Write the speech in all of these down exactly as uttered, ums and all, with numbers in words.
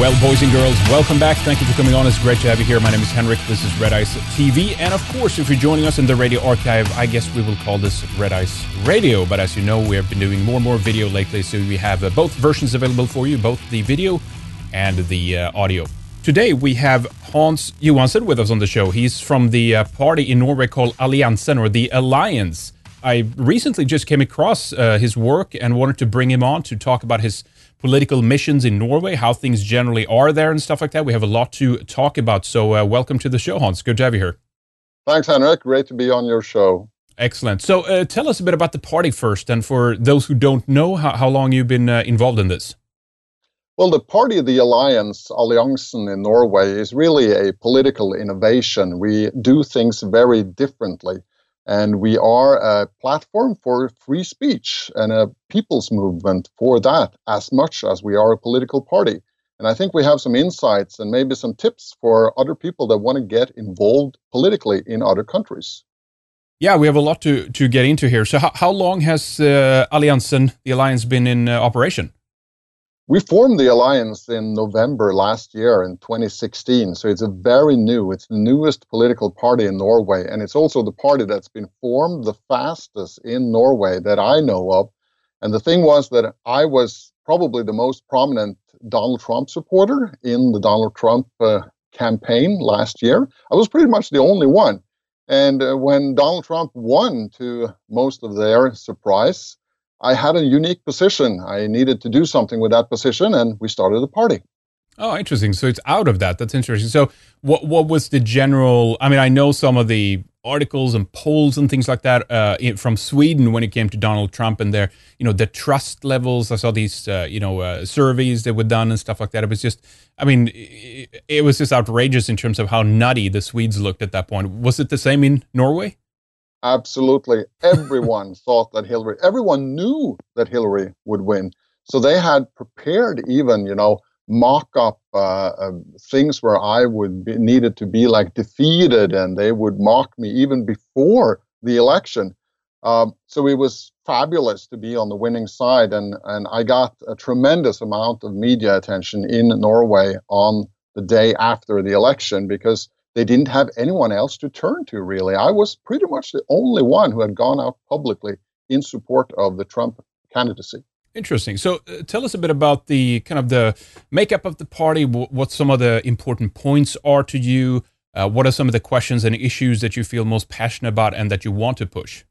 Well, boys and girls, welcome back. Thank you for coming on. It's great to have you here. My name is Henrik. This is Red Ice T V. And of course, if you're joining us in the radio archive, I guess we will call this Red Ice Radio. But as you know, we have been doing more and more video lately, so we have uh, both versions available for you, both the video and the uh, audio. Today, we have Hans Johansson with us on the show. He's from the uh, party in Norway called Alliansen, or the Alliance. I recently just came across uh, his work and wanted to bring him on to talk about his political missions in Norway, how things generally are there and stuff like that. We have a lot to talk about. So uh, welcome to the show, Hans. Good to have you here. Thanks, Henrik. Great to be on your show. Excellent. So uh, tell us a bit about the party first. And for those who don't know, how, how long you've been uh, involved in this? Well, the party, the Alliance, Alliansen in Norway, is really a political innovation. We do things very differently. And we are a platform for free speech and a people's movement for that, as much as we are a political party. And I think we have some insights and maybe some tips for other people that want to get involved politically in other countries. Yeah, we have a lot to, to get into here. So how, how long has uh, Alliansen, the Alliance, been in uh, operation? We formed the Alliance in November last year in twenty sixteen, so it's a very new, it's the newest political party in Norway, and it's also the party that's been formed the fastest in Norway that I know of. And the thing was that I was probably the most prominent Donald Trump supporter in the Donald Trump uh, campaign last year. I was pretty much the only one. And uh, when Donald Trump won, to most of their surprise, I had a unique position. I needed to do something with that position, and we started a party. Oh, interesting. So it's out of that. That's interesting. So what what was the general, I mean, I know some of the articles and polls and things like that uh, from Sweden when it came to Donald Trump and their, you know, the trust levels. I saw these, uh, you know, uh, surveys that were done and stuff like that. It was just, I mean, it, it was just outrageous in terms of how nutty the Swedes looked at that point. Was it the same in Norway? Absolutely. Everyone thought that Hillary, everyone knew that Hillary would win. So they had prepared even, you know, mock up uh, uh, things where I would be needed to be like defeated, and they would mock me even before the election. Um, so it was fabulous to be on the winning side. And, and I got a tremendous amount of media attention in Norway on the day after the election because they didn't have anyone else to turn to, really. I was pretty much the only one who had gone out publicly in support of the Trump candidacy. Interesting. So uh, tell us a bit about the kind of the makeup of the party, w- what some of the important points are to you, uh, what are some of the questions and issues that you feel most passionate about and that you want to push?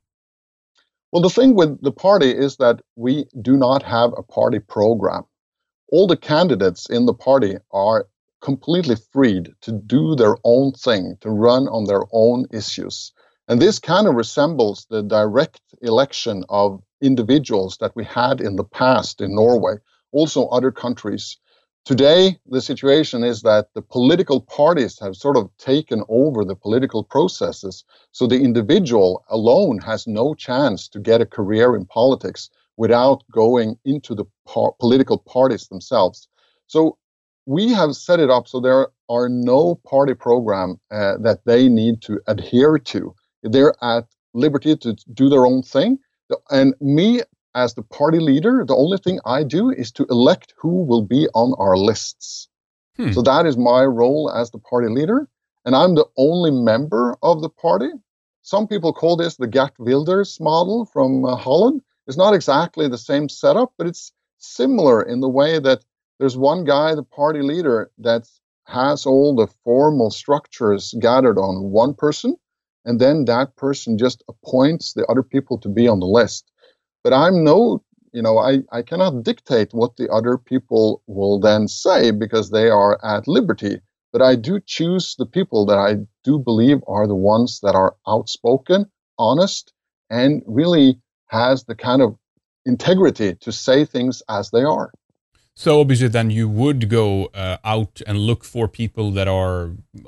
Well, the thing with the party is that we do not have a party program. All the candidates in the party are completely freed to do their own thing, to run on their own issues. And this kind of resembles the direct election of individuals that we had in the past in Norway, also other countries. Today, the situation is that the political parties have sort of taken over the political processes. So the individual alone has no chance to get a career in politics without going into the par- political parties themselves. So we have set it up so there are no party program uh, that they need to adhere to. They're at liberty to do their own thing. And me, as the party leader, the only thing I do is to elect who will be on our lists. Hmm. So that is my role as the party leader. And I'm the only member of the party. Some people call this the Geert Wilders model from uh, Holland. It's not exactly the same setup, but it's similar in the way that there's one guy, the party leader, that has all the formal structures gathered on one person, and then that person just appoints the other people to be on the list. But I'm no, you know, I, I cannot dictate what the other people will then say because they are at liberty. But I do choose the people that I do believe are the ones that are outspoken, honest, and really has the kind of integrity to say things as they are. So obviously then you would go uh, out and look for people that are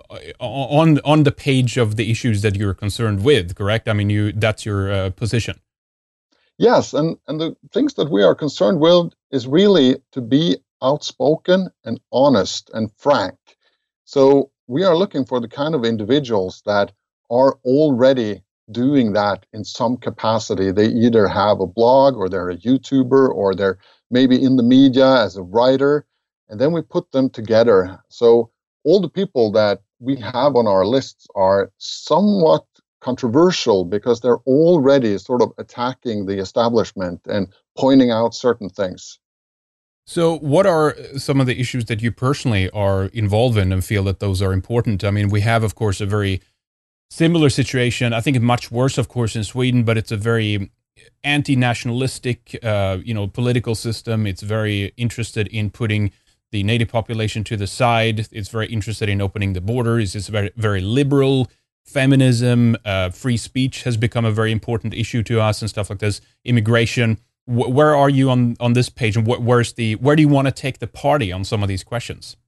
on on the page of the issues that you're concerned with, correct? I mean, you that's your uh, position. Yes, and, and the things that we are concerned with is really to be outspoken and honest and frank. So we are looking for the kind of individuals that are already doing that in some capacity. They either have a blog or they're a YouTuber or they're maybe in the media as a writer. and then we put them together. So all the people that we have on our lists are somewhat controversial because they're already sort of attacking the establishment and pointing out certain things. So what are some of the issues that you personally are involved in and feel that those are important? I mean, we have, of course, a very similar situation. I think much worse, of course, in Sweden, but it's a very anti-nationalistic, uh, you know, political system. It's very interested in putting the native population to the side. It's very interested in opening the borders. It's very, very liberal. Feminism, uh, free speech has become a very important issue to us and stuff like this. Immigration. W- where are you on, on this page, and wh- where's the where do you want to take the party on some of these questions?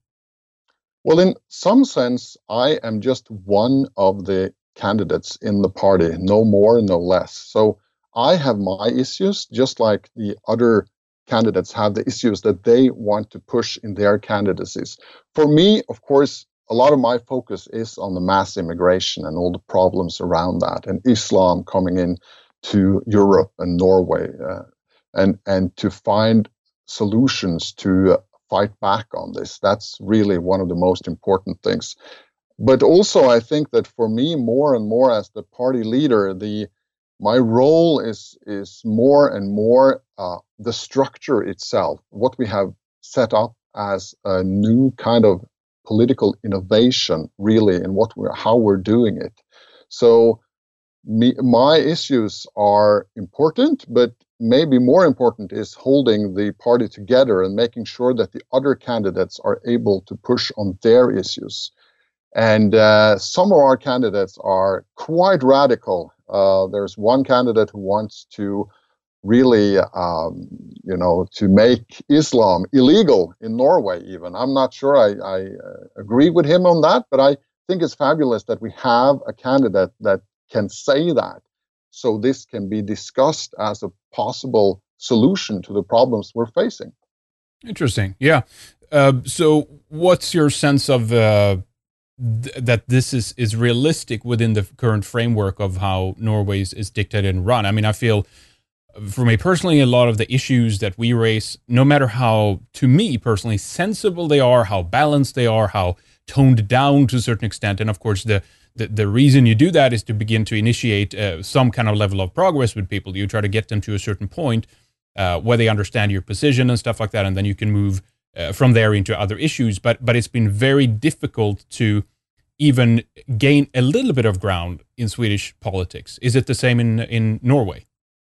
Well, in some sense, I am just one of the candidates in the party, no more, no less. So I have my issues, just like the other candidates have the issues that they want to push in their candidacies. For me, of course, a lot of my focus is on the mass immigration and all the problems around that, and Islam coming in to Europe and Norway, uh, and and to find solutions to uh, fight back on this. That's really one of the most important things. But also, I think that for me, more and more as the party leader, the my role is is more and more uh, the structure itself, what we have set up as a new kind of political innovation, really, in what we're how we're doing it. So, me, my issues are important, but maybe more important is holding the party together and making sure that the other candidates are able to push on their issues. And uh, some of our candidates are quite radical. Uh, there's one candidate who wants to really, um, you know, to make Islam illegal in Norway even. I'm not sure I, I uh, agree with him on that, but I think it's fabulous that we have a candidate that can say that. So this can be discussed as a possible solution to the problems we're facing. Interesting. Yeah. Uh, so what's your sense of uh, th- that this is, is realistic within the current framework of how Norway is, is dictated and run? I mean, I feel, for me personally, a lot of the issues that we raise, no matter how, to me personally, sensible they are, how balanced they are, how toned down to a certain extent, and of course the The, the reason you do that is to begin to initiate uh, some kind of level of progress with people. You try to get them to a certain point uh, where they understand your position and stuff like that, and then you can move uh, from there into other issues. But but it's been very difficult to even gain a little bit of ground in Swedish politics. Is it the same in in Norway?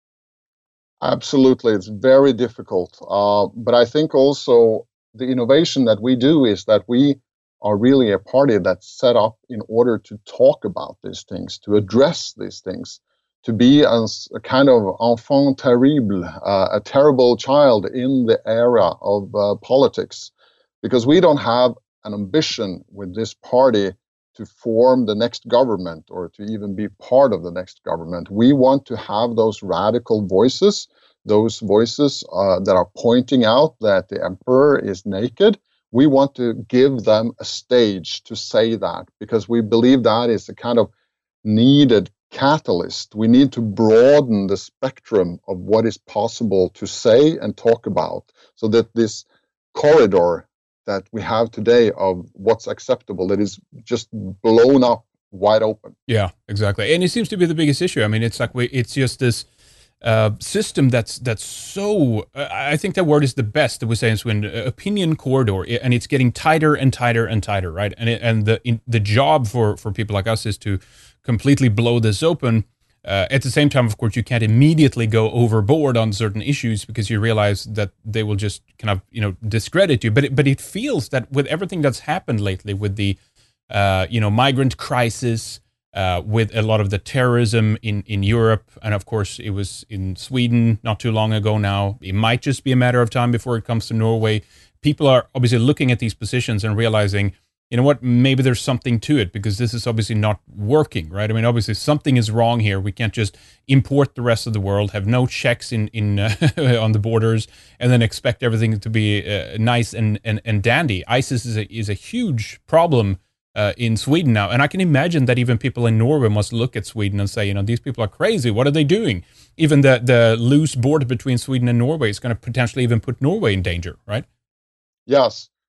Absolutely, it's very difficult. Uh, but I think also the innovation that we do is that we are really a party that's set up in order to talk about these things, to address these things, to be as a kind of enfant terrible, uh, a terrible child in the era of uh, politics. Because we don't have an ambition with this party to form the next government or to even be part of the next government. We want to have those radical voices, those voices uh, that are pointing out that the emperor is naked. We want to give them a stage to say that, because we believe that is a kind of needed catalyst. We need to broaden the spectrum of what is possible to say and talk about, so that this corridor that we have today of what's acceptable, that is just blown up wide open. Yeah, exactly. And it seems to be the biggest issue. I mean, it's like we, it's just this Uh, system that's that's so uh, I think that word is the best that we say in Sweden, uh, opinion corridor, and it's getting tighter and tighter and tighter, right? And it, and the in, the job for for people like us is to completely blow this open. Uh, at the same time, of course, you can't immediately go overboard on certain issues because you realize that they will just kind of, you know, discredit you. But it, but it feels that with everything that's happened lately, with the uh, you know migrant crisis, Uh, with a lot of the terrorism in, in Europe, and of course it was in Sweden not too long ago now. It might just be a matter of time before it comes to Norway. People are obviously looking at these positions and realizing, you know what, maybe there's something to it, because this is obviously not working, right? I mean, obviously something is wrong here. We can't just import the rest of the world, have no checks in, in uh, on the borders, and then expect everything to be uh, nice and, and, and dandy. ISIS is a, is a huge problem Uh, in Sweden now. And I can imagine that even people in Norway must look at Sweden and say, you know, these people are crazy. What are they doing? Even the, the loose border between Sweden and Norway is going to potentially even put Norway in danger, right? Yes.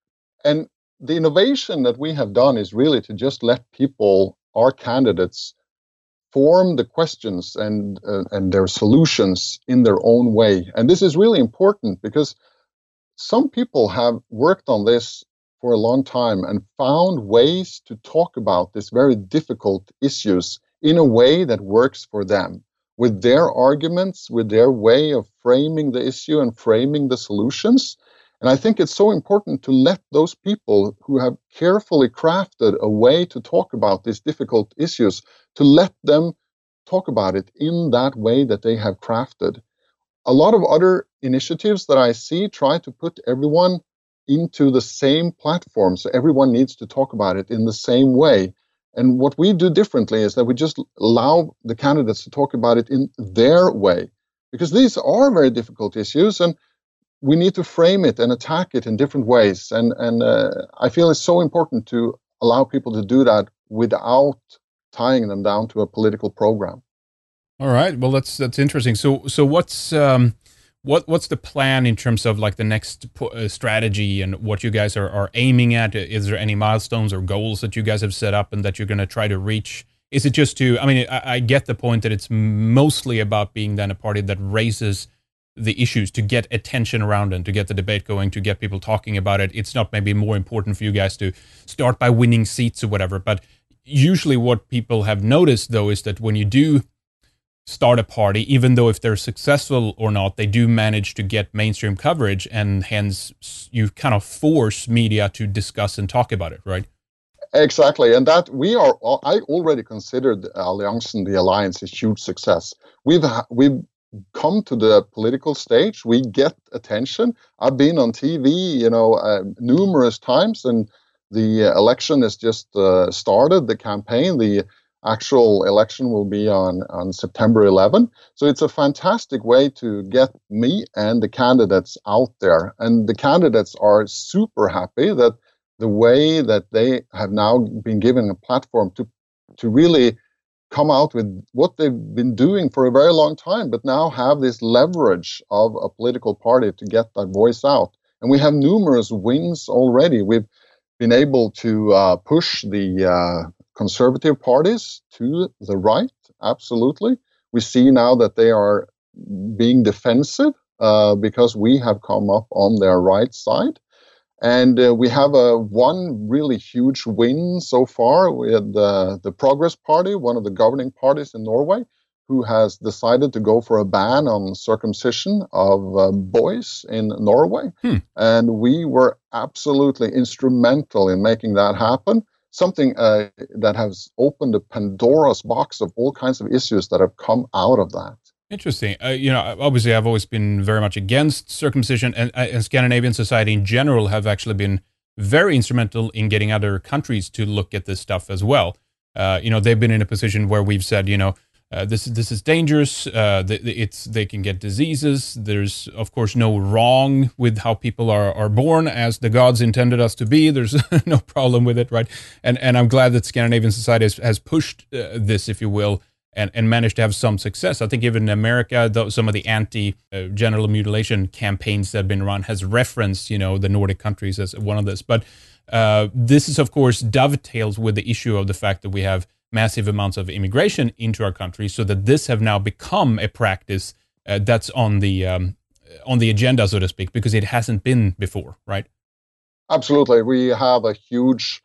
And the innovation that we have done is really to just let people, our candidates, form the questions and uh, and their solutions in their own way. And this is really important because some people have worked on this for a long time and found ways to talk about these very difficult issues in a way that works for them, with their arguments, with their way of framing the issue and framing the solutions. And I think it's so important to let those people who have carefully crafted a way to talk about these difficult issues, to let them talk about it in that way that they have crafted. A lot of other initiatives that I see try to put everyone into the same platform, so everyone needs to talk about it in the same way. And what we do differently is that we just allow the candidates to talk about it in their way, because these are very difficult issues, and we need to frame it and attack it in different ways. And and uh, I feel it's so important to allow people to do that without tying them down to a political program. All right. Well, that's that's interesting. So so what's um what what's the plan in terms of like the next uh, strategy and what you guys are, are aiming at? Is there any milestones or goals that you guys have set up and that you're going to try to reach? Is it just to, I mean, I, I get the point that it's mostly about being then a party that raises the issues to get attention around and to get the debate going, to get people talking about it. It's not maybe more important for you guys to start by winning seats or whatever. But usually what people have noticed, though, is that when you do start a party, even though if they're successful or not, they do manage to get mainstream coverage, and hence you kind of force media to discuss and talk about it, right? Exactly, and that we are. I already considered Alliansen, the alliance, a huge success. We've we've come to the political stage. We get attention. I've been on T V, you know, uh, numerous times, and the election has just uh, started. The campaign, the actual election will be on, on September eleventh. So it's a fantastic way to get me and the candidates out there. And the candidates are super happy that the way that they have now been given a platform to to really come out with what they've been doing for a very long time, but now have this leverage of a political party to get that voice out. And we have numerous wins already. We've been able to uh, push the uh, conservative parties to the right, absolutely. We see now that they are being defensive uh, because we have come up on their right side. And uh, we have a one really huge win so far with uh, the Progress Party, one of the governing parties in Norway, who has decided to go for a ban on circumcision of uh, boys in Norway. Hmm. And we were absolutely instrumental in making that happen, something uh, that has opened a Pandora's box of all kinds of issues that have come out of that. Interesting. Uh, you know, obviously, I've always been very much against circumcision, and, and Scandinavian society in general have actually been very instrumental in getting other countries to look at this stuff as well. Uh, you know, they've been in a position where we've said, you know, uh, this this is dangerous. Uh, it's they can get diseases. There's of course no wrong with how people are are born, as the gods intended us to be. There's no problem with it, right? And and I'm glad that Scandinavian society has, has pushed uh, this, if you will. And, and managed to have some success. I think even in America, though, some of the anti-genital uh, mutilation campaigns that have been run has referenced, you know, the Nordic countries as one of this. But uh, this is, of course, dovetails with the issue of the fact that we have massive amounts of immigration into our country, so that this have now become a practice uh, that's on the um, on the agenda, so to speak, because it hasn't been before, right? Absolutely. We have a huge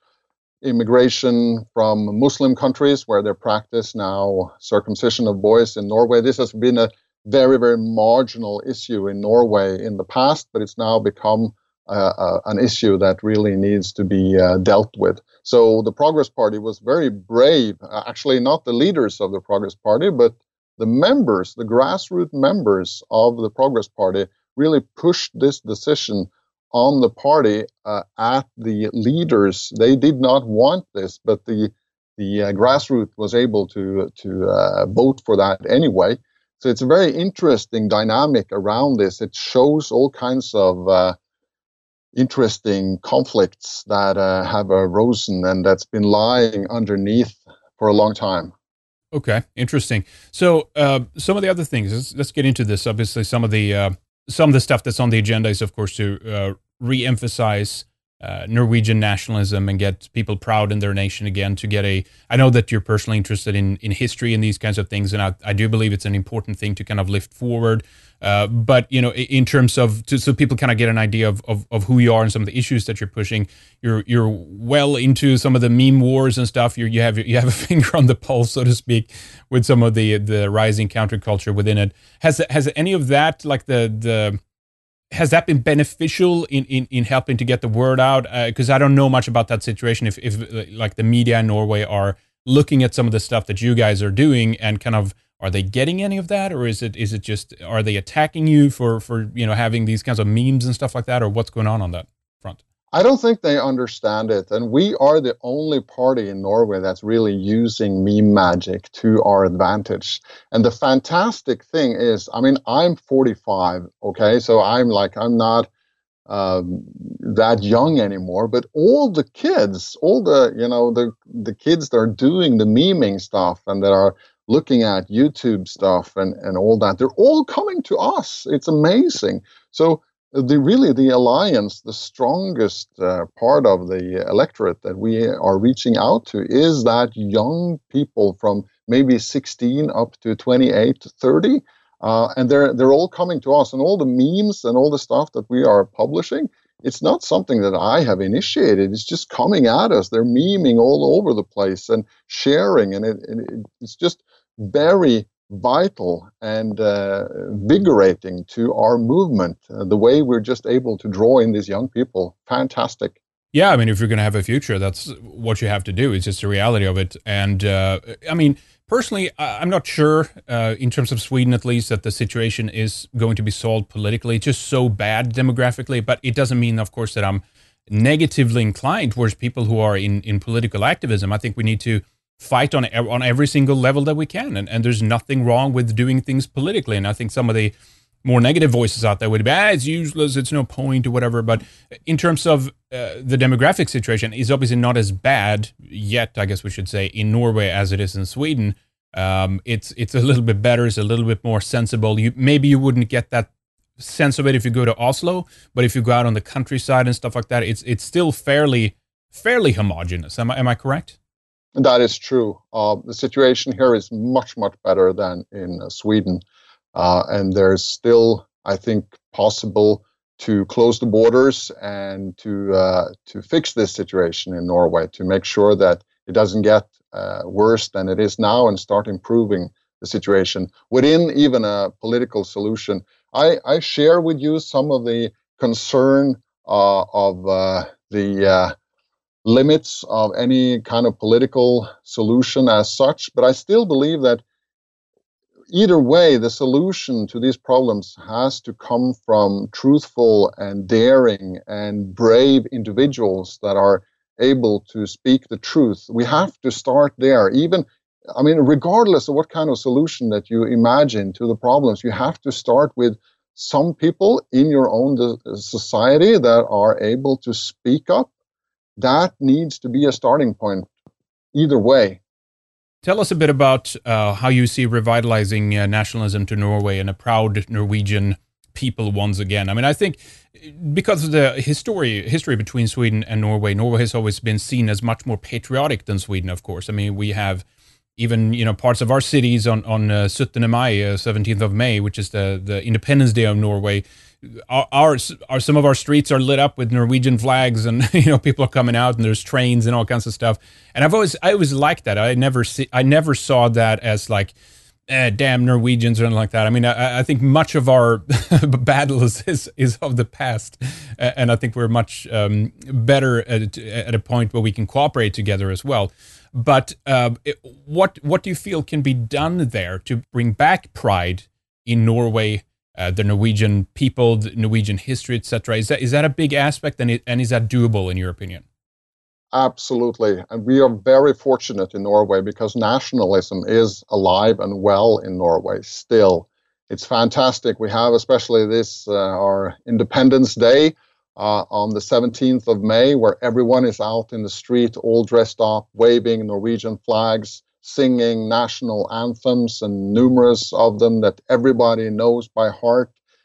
immigration from Muslim countries where they practice now circumcision of boys in Norway. This has been a very, very marginal issue in Norway in the past, but it's now become uh, uh, an issue that really needs to be uh, dealt with. So the Progress Party was very brave, actually not the leaders of the Progress Party, but the members, the grassroots members of the Progress Party really pushed this decision on the party uh, at the leaders. They did not want this, but the the uh, grassroots was able to to uh, vote for that anyway. So it's a very interesting dynamic around this. It shows all kinds of uh, interesting conflicts that uh, have arisen and that's been lying underneath for a long time. Okay, interesting. So uh, some of the other things, let's, let's get into this. Obviously, some of the uh, some of the stuff that's on the agenda is, of course, to uh, re-emphasize uh, Norwegian nationalism and get people proud in their nation again. To get a, I know that you're personally interested in in history and these kinds of things, and I, I do believe it's an important thing to kind of lift forward. Uh, but you know, in terms of to, so people kind of get an idea of, of of who you are and some of the issues that you're pushing. You're you're well into some of the meme wars and stuff. You you have you have a finger on the pulse, so to speak, with some of the the rising counterculture within it. Has has any of that, like the the has that been beneficial in, in, in helping to get the word out? Because uh, I don't know much about that situation. If, if like the media in Norway are looking at some of the stuff that you guys are doing and kind of, are they getting any of that? Or is it is it just, are they attacking you for, for you know, having these kinds of memes and stuff like that? Or what's going on on that front? I don't think they understand it. And we are the only party in Norway that's really using meme magic to our advantage. And the fantastic thing is, I mean, I'm forty-five, okay? So I'm like, I'm not um, that young anymore, but all the kids, all the, you know, the, the kids that are doing the meming stuff and that are looking at YouTube stuff and, and all that, they're all coming to us. It's amazing. So the really the alliance, the strongest uh, part of the electorate that we are reaching out to is that young people from maybe sixteen up to twenty-eight, thirty, uh, and they're they're all coming to us. And all the memes and all the stuff that we are publishing, it's not something that I have initiated. It's just coming at us. They're memeing all over the place and sharing, and it, it it's just very vital and uh, invigorating to our movement. Uh, the way we're just able to draw in these young people, fantastic. Yeah, I mean, if you're going to have a future, that's what you have to do. It's just the reality of it. And uh, I mean, personally, I'm not sure, uh, in terms of Sweden at least, that the situation is going to be solved politically. It's just so bad demographically, but it doesn't mean, of course, that I'm negatively inclined towards people who are in, in political activism. I think we need to fight on on every single level that we can, and, and there's nothing wrong with doing things politically. And I think some of the more negative voices out there would be, ah, it's useless, it's no point or whatever. But in terms of uh, the demographic situation, is obviously not as bad yet, I guess we should say, in Norway as it is in Sweden. Um, it's it's a little bit better, it's a little bit more sensible. You maybe you wouldn't get that sense of it if you go to Oslo, but if you go out on the countryside and stuff like that, it's it's still fairly fairly homogenous. Am I am I correct? That is true. Uh, the situation here is much, much better than in uh, Sweden. Uh, and there's still, I think, possible to close the borders and to uh, to fix this situation in Norway, to make sure that it doesn't get uh, worse than it is now and start improving the situation within even a political solution. I, I share with you some of the concern uh, of uh, the uh, limits of any kind of political solution as such, but I still believe that either way, the solution to these problems has to come from truthful and daring and brave individuals that are able to speak the truth. We have to start there. Even, I mean, regardless of what kind of solution that you imagine to the problems, you have to start with some people in your own society that are able to speak up. That needs to be a starting point either way. Tell us a bit about uh, how you see revitalizing uh, nationalism to Norway and a proud Norwegian people once again. I mean, I think because of the history history between Sweden and Norway, Norway has always been seen as much more patriotic than Sweden, of course. I mean, we have even, you know, parts of our cities on, on uh, syttende Mai, uh, seventeenth of May, which is the, the Independence Day of Norway. Our, our, our some of our streets are lit up with Norwegian flags, and you know, people are coming out, and there's trains and all kinds of stuff. And I've always I always liked that. I never see I never saw that as like, eh, damn Norwegians or anything like that. I mean, I, I think much of our battles is is of the past, and I think we're much um, better at, at a point where we can cooperate together as well. But uh, it, what what do you feel can be done there to bring back pride in Norway? Uh, the Norwegian people, the Norwegian history, et cetera. Is that is that a big aspect, and it, and is that doable in your opinion? Absolutely, and we are very fortunate in Norway because nationalism is alive and well in Norway still. It's fantastic. We have especially this uh, our Independence Day uh, on the seventeenth of May, where everyone is out in the street, all dressed up, waving Norwegian flags, singing national anthems, and numerous of them that everybody knows by heart.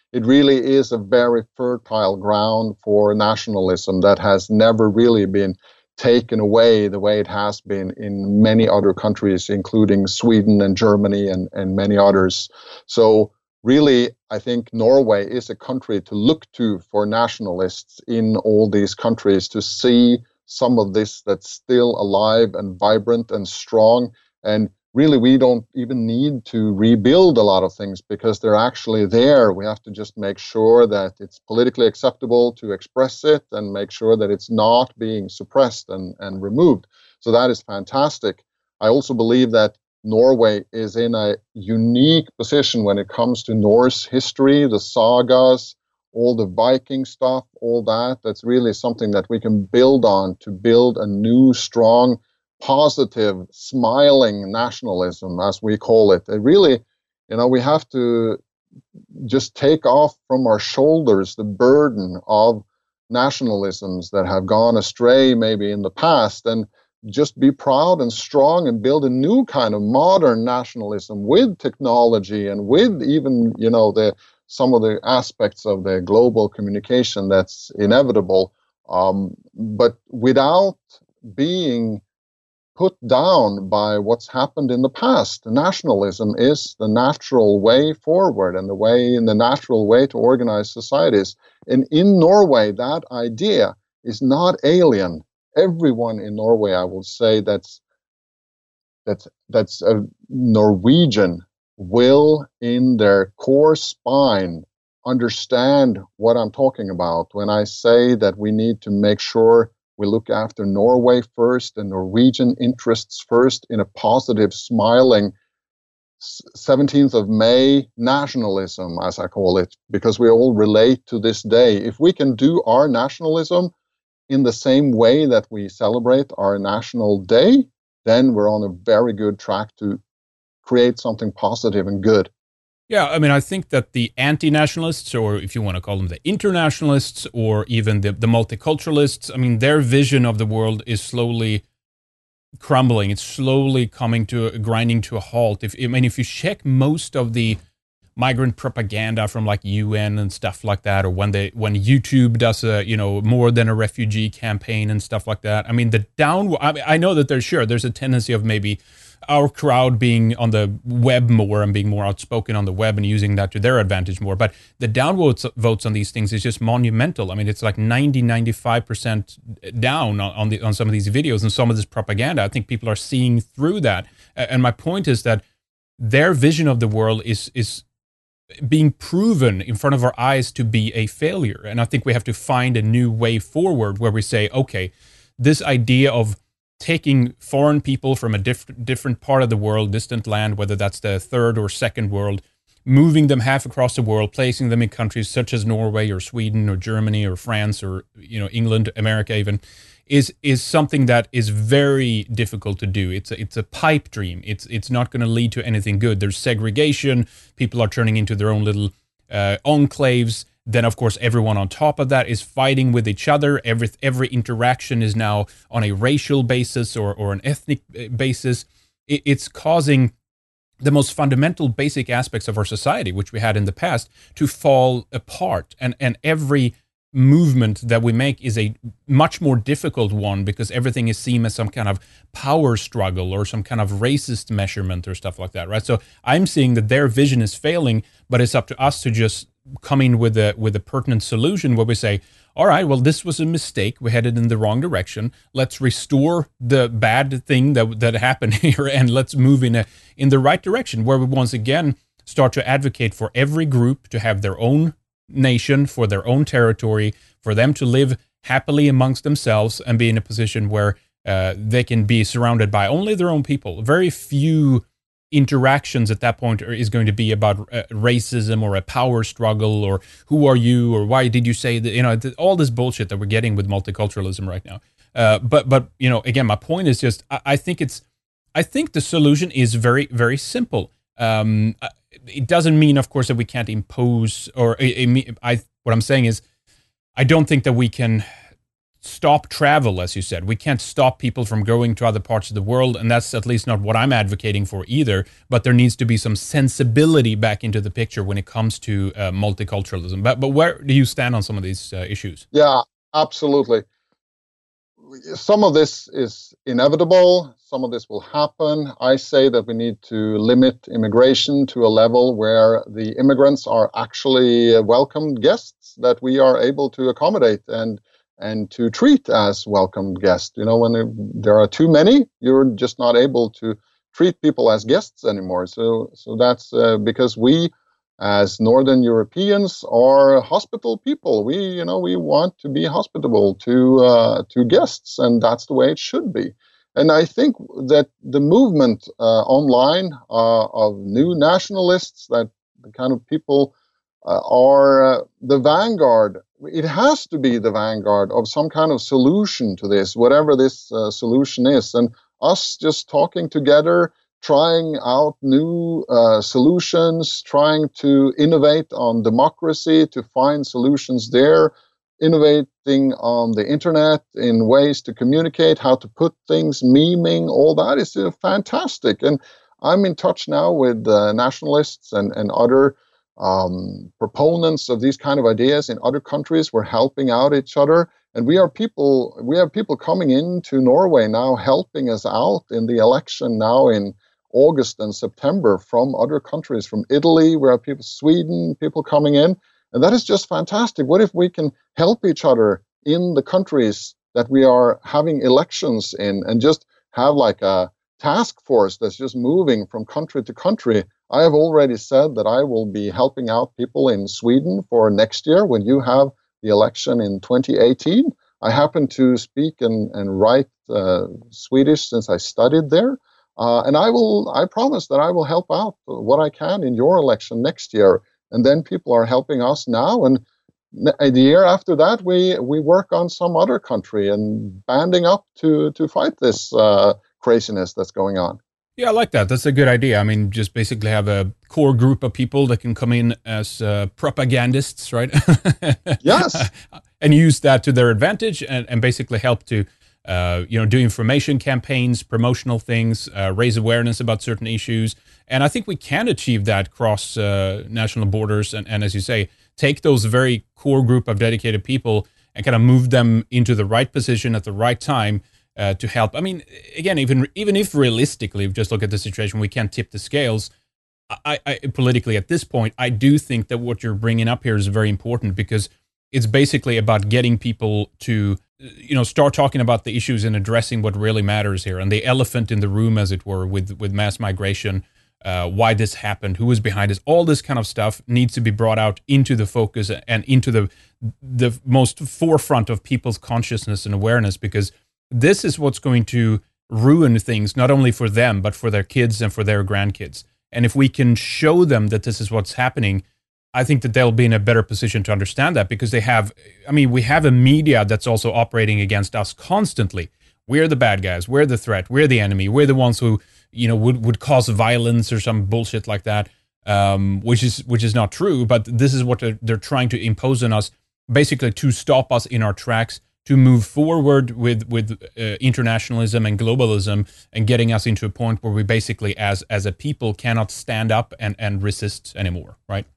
it really is a very fertile ground for nationalism that has never really been taken away the way it has been in many other countries, including Sweden and Germany and, and many others. So really, I think Norway is a country to look to for nationalists in all these countries to see some of this that's still alive and vibrant and strong. And really, we don't even need to rebuild a lot of things because they're actually there. We have to just make sure that it's politically acceptable to express it and make sure that it's not being suppressed and, and removed. So that is fantastic. I also believe that Norway is in a unique position when it comes to Norse history, the sagas, all the Viking stuff, all that. That's really something that we can build on to build a new, strong, positive, smiling nationalism, as we call it. It really, you know, we have to just take off from our shoulders the burden of nationalisms that have gone astray maybe in the past, and just be proud and strong and build a new kind of modern nationalism with technology and with even, you know, the some of the aspects of the global communication that's inevitable, um, but without being put down by what's happened in the past. Nationalism is the natural way forward and the way in the natural way to organize societies. And in Norway, that idea is not alien. Everyone in Norway, I will say, that's that's that's a Norwegian will in their core spine understand what I'm talking about when I say that we need to make sure we look after Norway first and Norwegian interests first in a positive, smiling seventeenth of May nationalism, as I call it, because we all relate to this day. If we can do our nationalism in the same way that we celebrate our national day, then we're on a very good track to create something positive and good. Yeah, I mean, I think that the anti-nationalists, or if you want to call them the internationalists, or even the, the multiculturalists, I mean, their vision of the world is slowly crumbling. It's slowly coming to a, grinding to a halt. If I mean, if you check most of the migrant propaganda from like U N and stuff like that, or when they when YouTube does a you know more than a refugee campaign and stuff like that, I mean, the down. I, mean, I know that there's sure there's a tendency of maybe our crowd being on the web more and being more outspoken on the web and using that to their advantage more. But the downvotes votes on these things is just monumental. I mean, it's like ninety, ninety-five percent down on, on, the, on some of these videos and some of this propaganda. I think people are seeing through that. And my point is that their vision of the world is is being proven in front of our eyes to be a failure. And I think we have to find a new way forward where we say, okay, this idea of taking foreign people from a diff- different part of the world, distant land, whether that's the third or second world, moving them half across the world, placing them in countries such as Norway or Sweden or Germany or France or you know England, America even, is is something that is very difficult to do. It's a, it's a pipe dream. It's it's not going to lead to anything good. There's segregation. People are turning into their own little uh, enclaves. Then, of course, everyone on top of that is fighting with each other. Every every interaction is now on a racial basis or, or an ethnic basis. It, it's causing the most fundamental basic aspects of our society, which we had in the past, to fall apart. And, and every movement that we make is a much more difficult one because everything is seen as some kind of power struggle or some kind of racist measurement or stuff like that, right? So I'm seeing that their vision is failing, but it's up to us to just come in with a with a pertinent solution where we say, all right, well, this was a mistake. We headed in the wrong direction. Let's restore the bad thing that that happened here, and let's move in a in the right direction, where we once again start to advocate for every group to have their own nation, for their own territory, for them to live happily amongst themselves and be in a position where uh, they can be surrounded by only their own people. Very few interactions at that point are, is going to be about uh, racism or a power struggle or who are you or why did you say that, you know, th- all this bullshit that we're getting with multiculturalism right now. Uh, but, but you know, again, my point is just, I, I think it's, I think the solution is very, very simple. Um, it doesn't mean, of course, that we can't impose or I, I, what I'm saying is, I don't think that we can stop travel, as you said. We can't stop people from going to other parts of the world, and that's at least not what I'm advocating for either. But there needs to be some sensibility back into the picture when it comes to uh, multiculturalism. But but where do you stand on some of these uh, issues? Yeah, absolutely. Some of this is inevitable. Some of this will happen. I say that we need to limit immigration to a level where the immigrants are actually welcomed guests that we are able to accommodate and and to treat as welcomed guests. You know, when there are too many, you're just not able to treat people as guests anymore. So, so that's uh, because we, as Northern Europeans, are hospitable people. We, you know, we want to be hospitable to uh, to guests, and that's the way it should be. And I think that the movement uh, online uh, of new nationalists, that the kind of people uh, are uh, the vanguard. It has to be the vanguard of some kind of solution to this, whatever this uh, solution is. And us just talking together, trying out new uh, solutions, trying to innovate on democracy, to find solutions there, innovating on the internet in ways to communicate, how to put things, memeing, all that is uh, fantastic. And I'm in touch now with uh, nationalists and, and other um, proponents of these kind of ideas in other countries. We're helping out each other. And we are people, we have people coming into Norway now helping us out in the election now in August and September from other countries, from Italy, we have people, Sweden, people coming in. And that is just fantastic. What if we can help each other in the countries that we are having elections in and just have like a task force that's just moving from country to country? I have already said that I will be helping out people in Sweden for next year when you have the election in twenty eighteen. I happen to speak and, and write uh, Swedish since I studied there. Uh, and I will, I promise that I will help out what I can in your election next year. And then people are helping us now. And the year after that, we, we work on some other country and banding up to, to fight this uh, craziness that's going on. Yeah, I like that. That's a good idea. I mean, just basically have a core group of people that can come in as uh, propagandists, right? Yes. And use that to their advantage and, and basically help to Uh, you know, do information campaigns, promotional things, uh, raise awareness about certain issues. And I think we can achieve that across uh, national borders. And, and as you say, take those very core group of dedicated people and kind of move them into the right position at the right time uh, to help. I mean, again, even even if realistically, just look at the situation, we can't tip the scales. I, I politically at this point, I do think that what you're bringing up here is very important because it's basically about getting people to, you know, start talking about the issues and addressing what really matters here. And the elephant in the room, as it were, with, with mass migration, uh, why this happened, who was behind this, all this kind of stuff needs to be brought out into the focus and into the the most forefront of people's consciousness and awareness, because this is what's going to ruin things, not only for them, but for their kids and for their grandkids. And if we can show them that this is what's happening, I think that they'll be in a better position to understand that, because they have, I mean, we have a media that's also operating against us constantly. We're the bad guys. We're the threat. We're the enemy. We're the ones who, you know, would, would cause violence or some bullshit like that, um, which is which is not true. But this is what they're, they're trying to impose on us, basically to stop us in our tracks, to move forward with with uh, internationalism and globalism, and getting us into a point where we basically, as as a people, cannot stand up and, and resist anymore, right?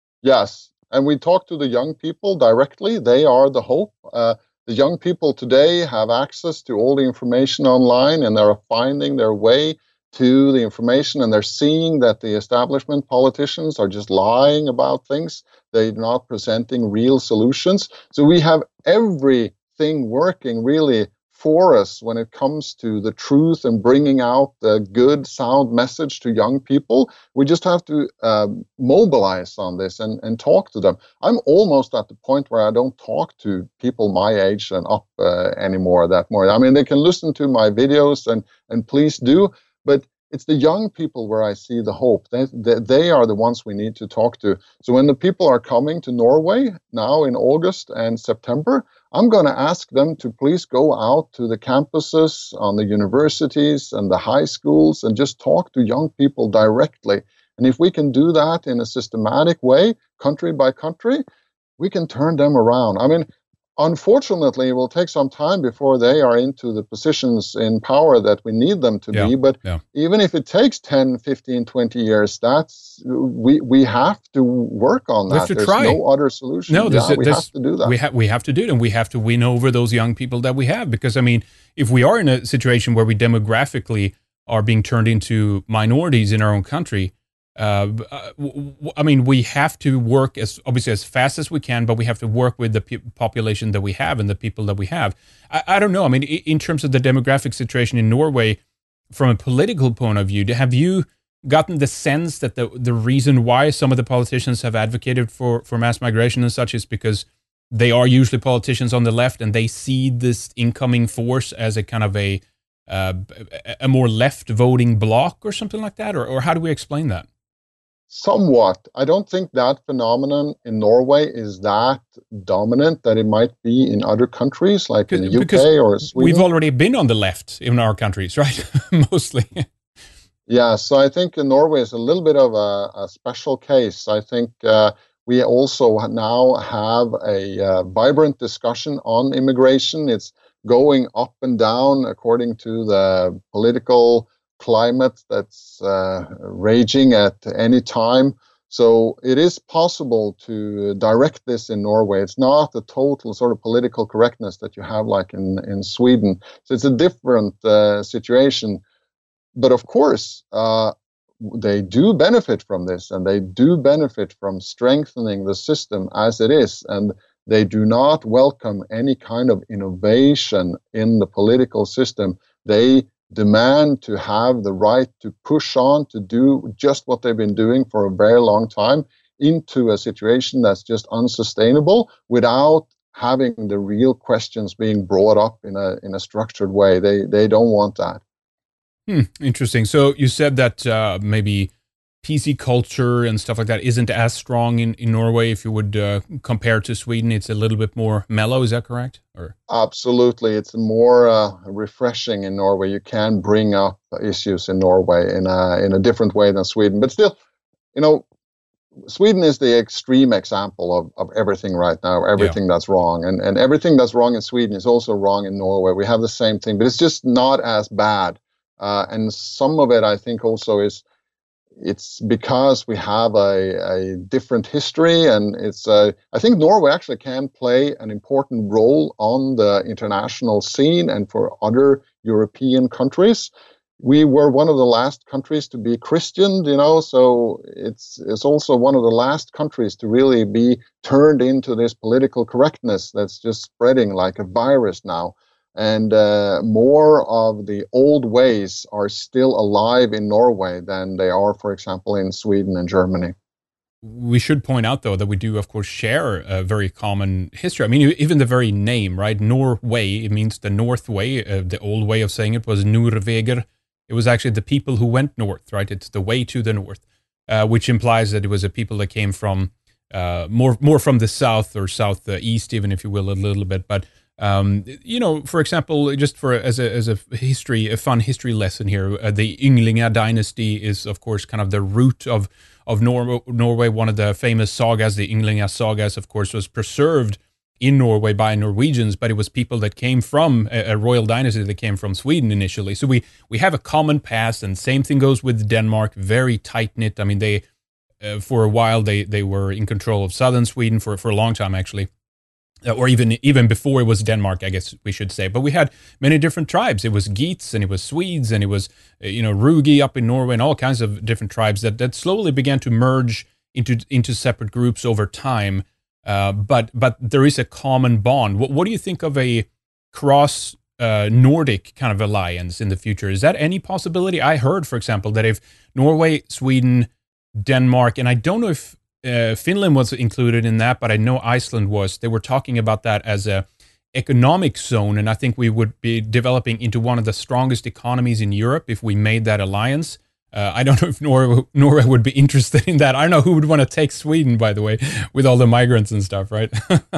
Yes, and we talk to the young people directly. They are the hope. Uh, the young people today have access to all the information online, and they're finding their way to the information, and they're seeing that the establishment politicians are just lying about things. They're not presenting real solutions. So we have everything working really for us when it comes to the truth and bringing out the good, sound message to young people. We just have to uh, mobilize on this and, and talk to them. I'm almost at the point where I don't talk to people my age and up uh, anymore that more. I mean, they can listen to my videos and, and please do, but it's the young people where I see the hope. They, they, they are the ones we need to talk to. So when the people are coming to Norway now in August and September, I'm going to ask them to please go out to the campuses, on the universities and the high schools, and just talk to young people directly. And if we can do that in a systematic way, country by country, we can turn them around. I mean, unfortunately, it will take some time before they are into the positions in power that we need them to yeah, be. But yeah. even if it takes ten, fifteen, twenty years, that's we we have to work on We have that. to There's try. no other solution. No, there's, yeah, we there's, have to do that. We have we have to do it, and we have to win over those young people that we have. Because I mean, if we are in a situation where we demographically are being turned into minorities in our own country, uh, I mean, we have to work as obviously as fast as we can, but we have to work with the pe- population that we have and the people that we have. I, I don't know. I mean, in terms of the demographic situation in Norway, from a political point of view, have you gotten the sense that the the reason why some of the politicians have advocated for, for mass migration and such is because they are usually politicians on the left and they see this incoming force as a kind of a uh, a more left voting bloc or something like that? Or, or how do we explain that? Somewhat. I don't think that phenomenon in Norway is that dominant that it might be in other countries like in the U K or Sweden. We've already been on the left in our countries, right? Mostly. Yeah, so I think Norway is a little bit of a, a special case. I think uh, we also now have a uh, vibrant discussion on immigration. It's going up and down according to the political climate that's uh, raging at any time. So it is possible to direct this in Norway. It's not the total sort of political correctness that you have like in, in Sweden. So it's a different uh, situation. But of course, uh, they do benefit from this, and they do benefit from strengthening the system as it is. And they do not welcome any kind of innovation in the political system. They demand to have the right to push on, to do just what they've been doing for a very long time, into a situation that's just unsustainable without having the real questions being brought up in a in a structured way. They they don't want that. Hmm, interesting. So you said that uh, maybe P C culture and stuff like that isn't as strong in, in Norway. If you would uh, compare to Sweden, it's a little bit more mellow. Is that correct? Or absolutely, it's more uh, refreshing in Norway. You can bring up issues in Norway in a in a different way than Sweden. But still, you know, Sweden is the extreme example of, of everything right now. Everything yeah. that's wrong, and and everything that's wrong in Sweden is also wrong in Norway. We have the same thing, but it's just not as bad. Uh, and some of it, I think, also is. It's because we have a, a different history, and it's. Uh, I think Norway actually can play an important role on the international scene and for other European countries. We were one of the last countries to be Christian, you know, so it's it's also one of the last countries to really be turned into this political correctness that's just spreading like a virus now. And uh, more of the old ways are still alive in Norway than they are, for example, in Sweden and Germany. We should point out, though, that we do, of course, share a very common history. I mean, even the very name, right? Norway, it means the north way. Uh, the old way of saying it was Norveger. It was actually the people who went north, right? It's the way to the north, uh, which implies that it was a people that came from uh, more more from the south or southeast, even if you will, a little bit. But Um, you know, for example, just for as a as a history, a fun history lesson here, uh, the Ynglinga dynasty is, of course, kind of the root of of Nor- Norway. One of the famous sagas, the Ynglinga sagas, of course, was preserved in Norway by Norwegians, but it was people that came from a, a royal dynasty that came from Sweden initially. So we we have a common past, and same thing goes with Denmark. Very tight knit. I mean, they uh, for a while they they were in control of southern Sweden for for a long time, actually. Uh, or even even before it was Denmark, I guess we should say. But we had many different tribes. It was Geats, and it was Swedes, and it was, uh, you know, Rugi up in Norway, and all kinds of different tribes that, that slowly began to merge into into separate groups over time. Uh, but but there is a common bond. What, what do you think of a cross uh, Nordic kind of alliance in the future? Is that any possibility? I heard, for example, that if Norway, Sweden, Denmark, and I don't know if Uh, Finland was included in that, but I know Iceland was. They were talking about that as a economic zone, and I think we would be developing into one of the strongest economies in Europe if we made that alliance. Uh, I don't know if Norway, Norway would be interested in that. I don't know who would want to take Sweden, by the way, with all the migrants and stuff, right?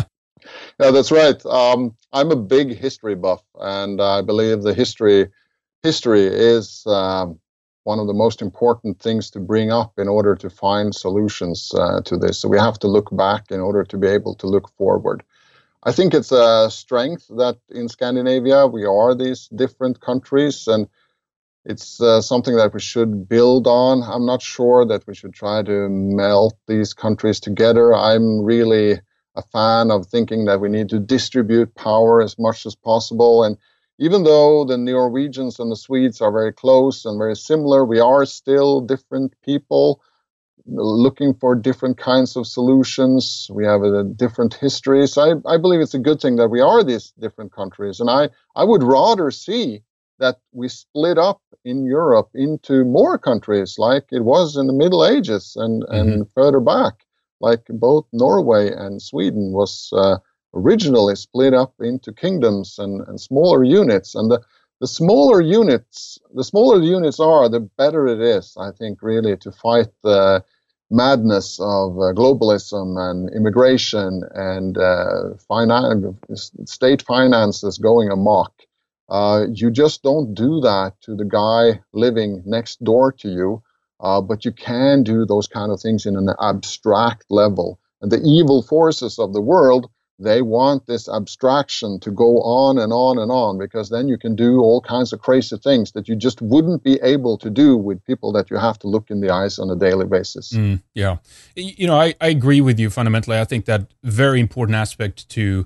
Yeah, that's right. Um, I'm a big history buff, and I believe the history history is um, one of the most important things to bring up in order to find solutions uh, to this. So we have to look back in order to be able to look forward. I think it's a strength that in Scandinavia we are these different countries, and it's uh, something that we should build on. I'm not sure that we should try to melt these countries together. I'm really a fan of thinking that we need to distribute power as much as possible. And even though the Norwegians and the Swedes are very close and very similar, we are still different people looking for different kinds of solutions. We have a different history. So I, I believe it's a good thing that we are these different countries. And I, I would rather see that we split up in Europe into more countries like it was in the Middle Ages and, mm-hmm. and further back, like both Norway and Sweden was uh, originally split up into kingdoms and, and smaller units. And the, the smaller units, the smaller the units are, the better it is, I think, really, to fight the madness of uh, globalism and immigration and uh, finance, state finances going amok. Uh, you just don't do that to the guy living next door to you, uh, but you can do those kind of things in an abstract level. And the evil forces of the world, they want this abstraction to go on and on and on, because then you can do all kinds of crazy things that you just wouldn't be able to do with people that you have to look in the eyes on a daily basis. Mm, yeah. You know, I, I agree with you fundamentally. I think that very important aspect to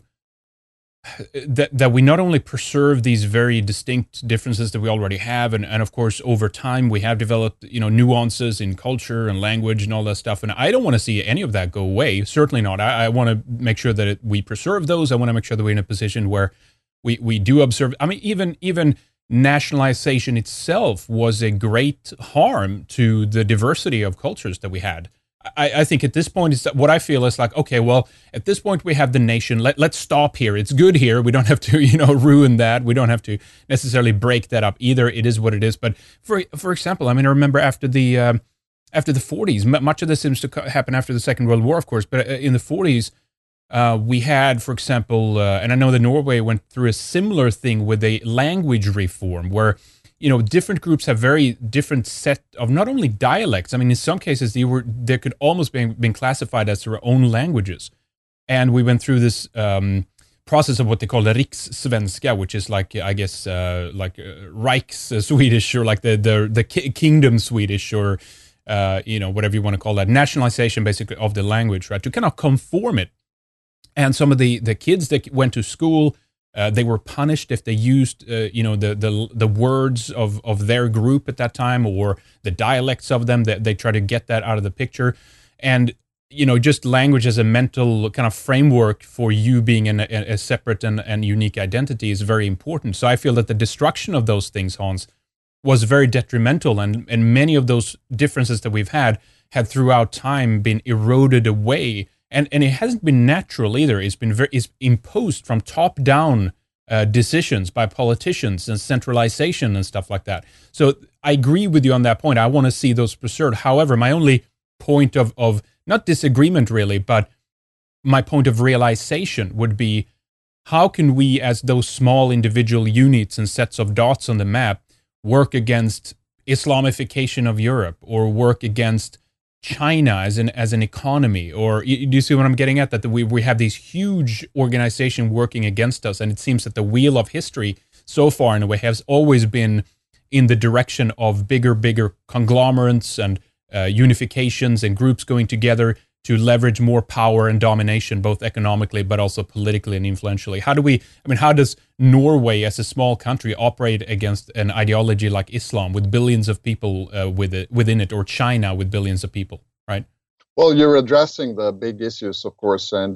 that that we not only preserve these very distinct differences that we already have, and, and of course over time we have developed, you know, nuances in culture and language and all that stuff, and I don't want to see any of that go away. Certainly not. I, I want to make sure that it, we preserve those. I want to make sure that we're in a position where we we do observe. I mean, even even nationalization itself was a great harm to the diversity of cultures that we had. I, I think at this point, is what I feel is like, okay, well, at this point we have the nation. Let, let's stop here. It's good here. We don't have to, you know, ruin that. We don't have to necessarily break that up either. It is what it is. But for for example, I mean, I remember after the um, after the forties, much of this seems to happen after the Second World War, of course. But in the forties, uh, we had, for example, uh, and I know that Norway went through a similar thing with a language reform where, you know, different groups have very different set of not only dialects. I mean, in some cases, they were they could almost be been classified as their own languages. And we went through this um, process of what they call the rikssvenska, which is like, I guess, uh, like uh, Reichs uh, Swedish, or like the the the ki- kingdom Swedish, or uh, you know, whatever you want to call that, nationalization basically of the language, right? To kind of conform it. And some of the the kids that went to school, Uh, they were punished if they used, uh, you know, the, the the words of, of their group at that time, or the dialects of them. That they try to get that out of the picture, and you know, just language as a mental kind of framework for you being in a, a separate and, and unique identity is very important. So I feel that the destruction of those things, Hans, was very detrimental, and and many of those differences that we've had had throughout time been eroded away. And and it hasn't been natural either. It's been very, it's imposed from top down uh, decisions by politicians and centralization and stuff like that. So I agree with you on that point. I want to see those preserved. However, my only point of of not disagreement really, but my point of realization would be, how can we, as those small individual units and sets of dots on the map, work against Islamification of Europe, or work against China as an as an economy? Or you, do you see what I'm getting at? That the, we we have these huge organizations working against us, and it seems that the wheel of history so far, in a way, has always been in the direction of bigger, bigger conglomerates and uh, unifications and groups going together to leverage more power and domination, both economically but also politically and influentially. How do we? I mean, how does Norway, as a small country, operate against an ideology like Islam with billions of people uh, with it, within it, or China with billions of people? Right. Well, you're addressing the big issues, of course, and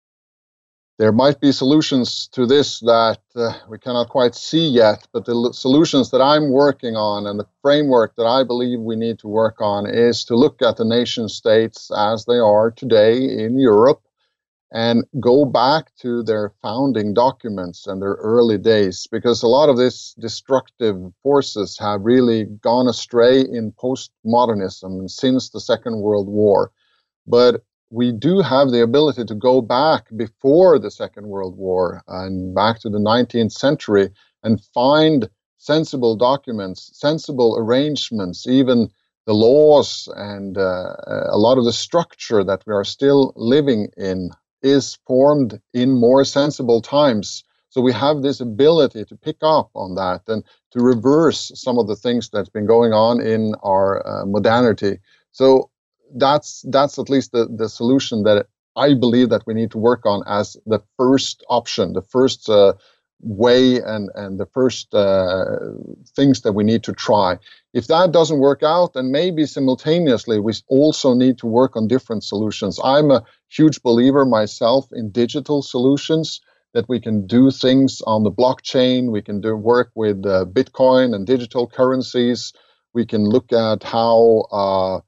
there might be solutions to this that uh, we cannot quite see yet. But the l- solutions that I'm working on, and the framework that I believe we need to work on, is to look at the nation states as they are today in Europe and go back to their founding documents and their early days, because a lot of these destructive forces have really gone astray in postmodernism since the Second World War. But we do have the ability to go back before the Second World War and back to the nineteenth century and find sensible documents, sensible arrangements, even the laws and uh, a lot of the structure that we are still living in is formed in more sensible times. So we have this ability to pick up on that and to reverse some of the things that's been going on in our uh, modernity. So that's that's at least the, the solution that I believe that we need to work on as the first option, the first uh, way and, and the first uh, things that we need to try. If that doesn't work out, then maybe simultaneously we also need to work on different solutions. I'm a huge believer myself in digital solutions, that we can do things on the blockchain, we can do work with uh, Bitcoin and digital currencies, we can look at how uh,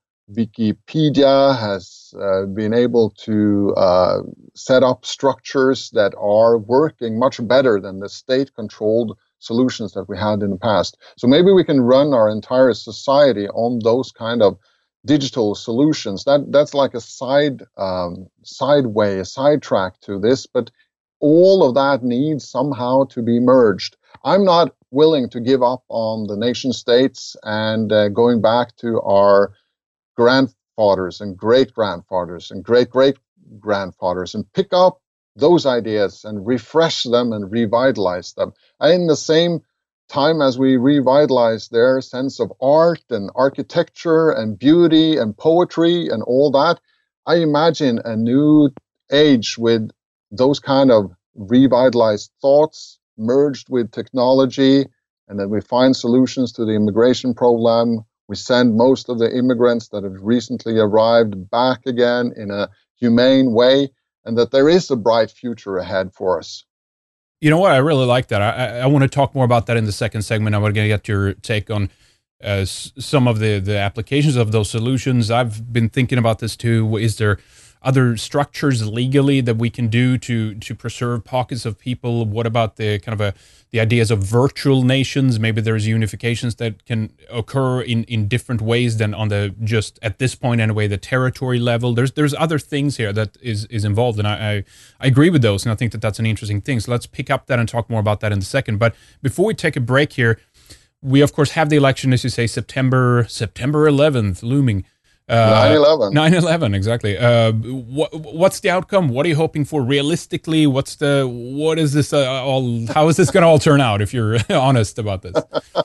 Wikipedia has uh, been able to uh, set up structures that are working much better than the state-controlled solutions that we had in the past. So maybe we can run our entire society on those kind of digital solutions. That that's like a side um, sideway, a sidetrack to this, but all of that needs somehow to be merged. I'm not willing to give up on the nation states and uh, going back to our grandfathers and great-grandfathers and great-great-grandfathers and pick up those ideas and refresh them and revitalize them. And in the same time as we revitalize their sense of art and architecture and beauty and poetry and all that, I imagine a new age with those kind of revitalized thoughts merged with technology, and then we find solutions to the immigration problem. We send most of the immigrants that have recently arrived back again in a humane way, and that there is a bright future ahead for us. You know what? I really like that. I, I want to talk more about that in the second segment. I'm going to get your take on uh, some of the, the applications of those solutions. I've been thinking about this too. Is there other structures legally that we can do to to preserve pockets of people? What about the kind of a the ideas of virtual nations? Maybe there's unifications that can occur in, in different ways than on the just at this point anyway the territory level. There's there's other things here that is is involved, and I, I I agree with those, and I think that that's an interesting thing. So let's pick up that and talk more about that in a second. But before we take a break here, we of course have the election, as you say, September September eleventh looming. nine eleven. nine eleven, exactly. Uh, what, what's the outcome? What are you hoping for realistically? What's the, what is this uh, all, how is this going to all turn out, if you're honest about this?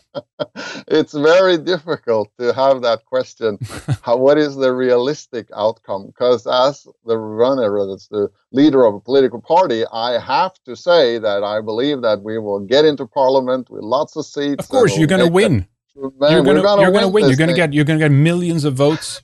It's very difficult to have that question. How, what is the realistic outcome? Because as the runner, as the leader of a political party, I have to say that I believe that we will get into parliament with lots of seats. Of course, we'll you're going to win. Man, you're going to you're going to win. You're going to thing. get you're going to get millions of votes.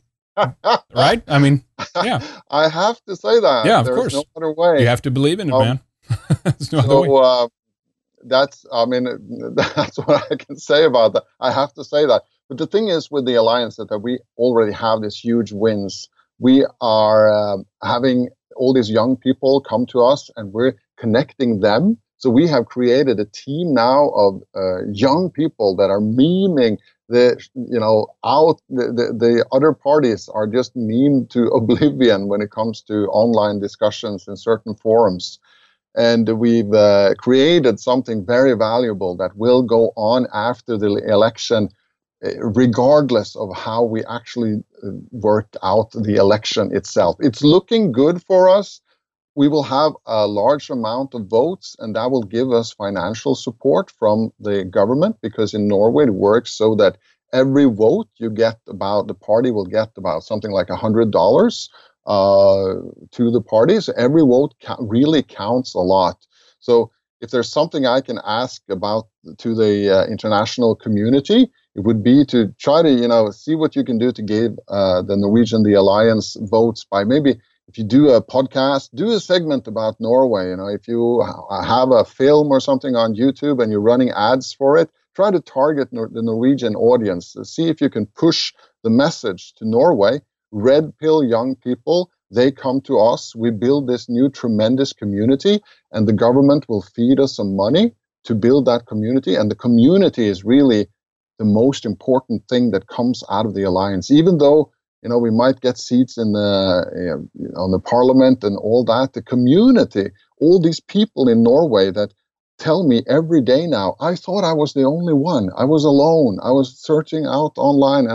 Right? I mean, yeah. I have to say that. Yeah, of There's course. no other way. You have to believe in it, um, man. There's no so, other way. Uh, that's, I mean, that's what I can say about that. I have to say that. But the thing is with the alliance that, that we already have these huge wins. We are uh, having all these young people come to us, and we're connecting them. So we have created a team now of uh, young people that are memeing the, you know, out the, the, the other parties are just memed to oblivion when it comes to online discussions in certain forums. And we've uh, created something very valuable that will go on after the election, regardless of how we actually work out the election itself. It's looking good for us. We will have a large amount of votes, and that will give us financial support from the government, because in Norway it works so that every vote you get about, the party will get about something like one hundred dollars uh, to the party. So every vote ca- really counts a lot. So if there's something I can ask about to the uh, international community, it would be to try to, you know, see what you can do to give uh, the Norwegian, the alliance votes by maybe, if you do a podcast, do a segment about Norway. You know, if you have a film or something on YouTube and you're running ads for it, try to target Nor- the Norwegian audience. See if you can push the message to Norway. Red pill young people, they come to us. We build this new tremendous community, and the government will feed us some money to build that community. And the community is really the most important thing that comes out of the alliance. Even though, you know, we might get seats in the you know, on the parliament and all that, the community, all these people in Norway that tell me every day now, I thought I was the only one. I was alone. I was searching out online, and I,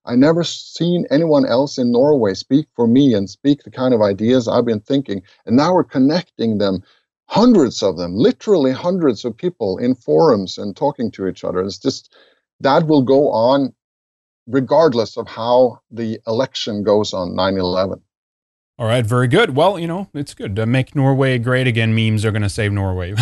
I never seen anyone else in Norway speak for me and speak the kind of ideas I've been thinking. And now we're connecting them, hundreds of them, literally hundreds of people in forums and talking to each other. It's just, that will go on regardless of how the election goes on nine eleven. All right, very good. Well, you know, it's good. Uh, make Norway great again memes are going to save Norway.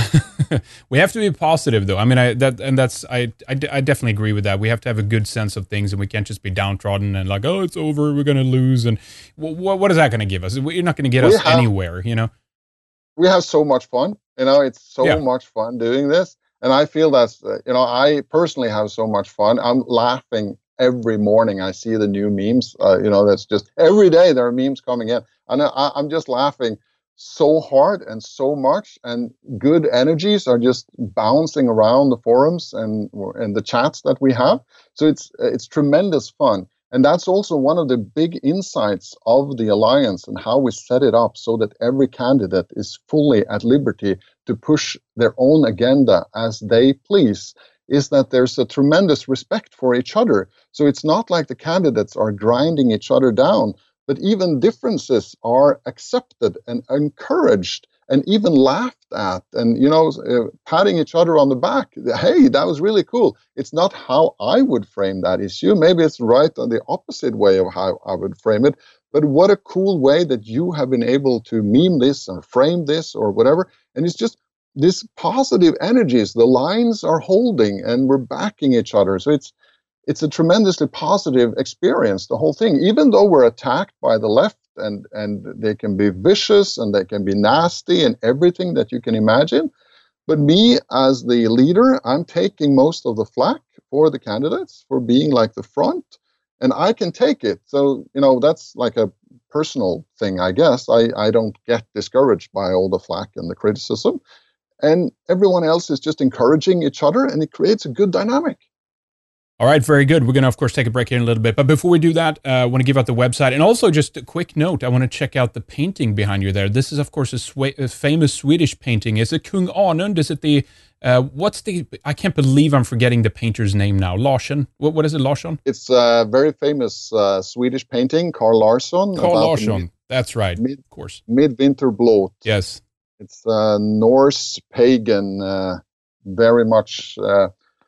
We have to be positive, though. I mean, I that and that's I, I I definitely agree with that. We have to have a good sense of things, and we can't just be downtrodden and like, oh, it's over, we're going to lose, and what what is that going to give us? You're not going to get we us have, anywhere, you know. We have so much fun, you know. It's so yeah. much fun doing this, and I feel that's uh, you know, I personally have so much fun. I'm laughing every morning. I see the new memes. Uh, you know, that's just every day there are memes coming in. And I, I'm just laughing so hard and so much, and good energies are just bouncing around the forums and and the chats that we have. So it's it's tremendous fun, and that's also one of the big insights of the alliance and how we set it up so that every candidate is fully at liberty to push their own agenda as they please. Is that there's a tremendous respect for each other. So it's not like the candidates are grinding each other down, but even differences are accepted and encouraged and even laughed at, and, you know, uh, patting each other on the back. Hey, that was really cool. It's not how I would frame that issue. Maybe it's right on the opposite way of how I would frame it. But what a cool way that you have been able to meme this or frame this or whatever. And it's just this positive energies. The lines are holding and we're backing each other. So it's it's a tremendously positive experience, the whole thing, even though we're attacked by the left and, and they can be vicious and they can be nasty and everything that you can imagine. But me as the leader, I'm taking most of the flack for the candidates for being like the front, and I can take it. So, you know, that's like a personal thing, I guess. I, I don't get discouraged by all the flack and the criticism. And everyone else is just encouraging each other, and it creates a good dynamic. All right, very good. We're going to, of course, take a break here in a little bit. But before we do that, uh, I want to give out the website. And also, just a quick note, I want to check out the painting behind you there. This is, of course, a, sw- a famous Swedish painting. Is it Kung Anund? Is it the, uh, what's the, I can't believe I'm forgetting the painter's name now. Larsson? What, what is it, Larsson? It's a very famous uh, Swedish painting, Carl Larsson. Carl Larsson, mid- that's right, mid- of course. Midvinterblot. Yes. It's uh, Norse pagan, uh, very much uh,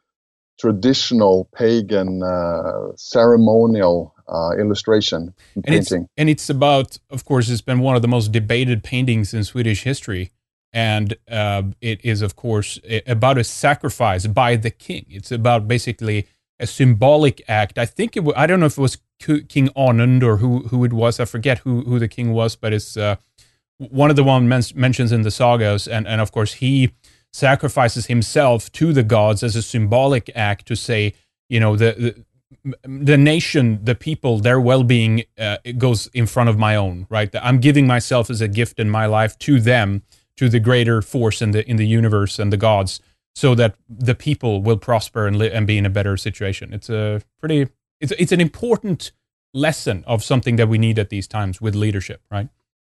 traditional pagan uh, ceremonial uh, illustration and painting. It's, and it's about, of course, it's been one of the most debated paintings in Swedish history. And uh, it is, of course, about a sacrifice by the king. It's about basically a symbolic act. I think it was, I don't know if it was King Anund or who, who it was. I forget who, who the king was, but it's uh, one of the one men- mentions in the sagas. And, and of course, he sacrifices himself to the gods as a symbolic act to say, you know, the the, the nation, the people, their well-being uh, it goes in front of my own, right? I'm giving myself as a gift in my life to them, to the greater force in the in the universe and the gods, so that the people will prosper and li- and be in a better situation. It's a pretty, it's it's an important lesson of something that we need at these times with leadership, right?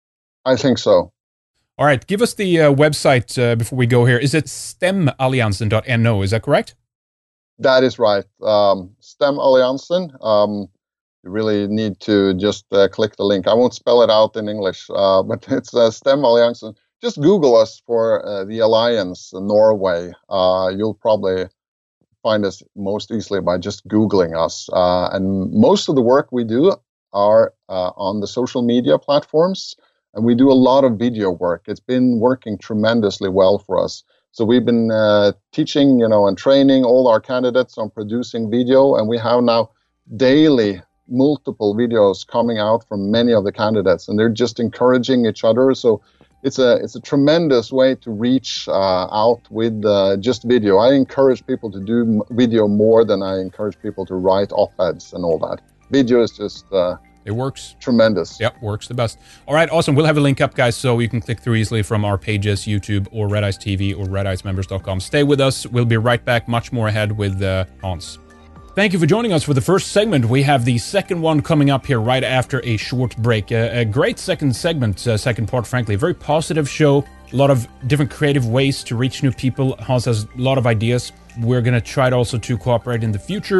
I think so. All right, give us the uh, website uh, before we go here. Is it stemalliansen dot no? Is that correct? That is right. Um, STEMalliansen. Um, you really need to just uh, click the link. I won't spell it out in English, uh, but it's uh, STEMalliansen. Just Google us for uh, the Alliance Norway. Uh, you'll probably find us most easily by just Googling us. Uh, and most of the work we do are uh, on the social media platforms. And we do a lot of video work. It's been working tremendously well for us. So we've been uh, teaching, you know, and training all our candidates on producing video. And we have now daily multiple videos coming out from many of the candidates. And they're just encouraging each other. So it's a it's a tremendous way to reach uh, out with uh, just video. I encourage people to do video more than I encourage people to write op-eds and all that. Video is just... Uh, It works. Tremendous. Yep, works the best. All right, awesome. We'll have a link up, guys, so you can click through easily from our pages, YouTube or Red Ice T V or red ice members dot com. Stay with us. We'll be right back, much more ahead with uh, Hans. Thank you for joining us for the first segment. We have the second one coming up here right after a short break. Uh, a great second segment, uh, second part, frankly. A very positive show. A lot of different creative ways to reach new people. Hans has a lot of ideas. We're going to try to also to cooperate in the future,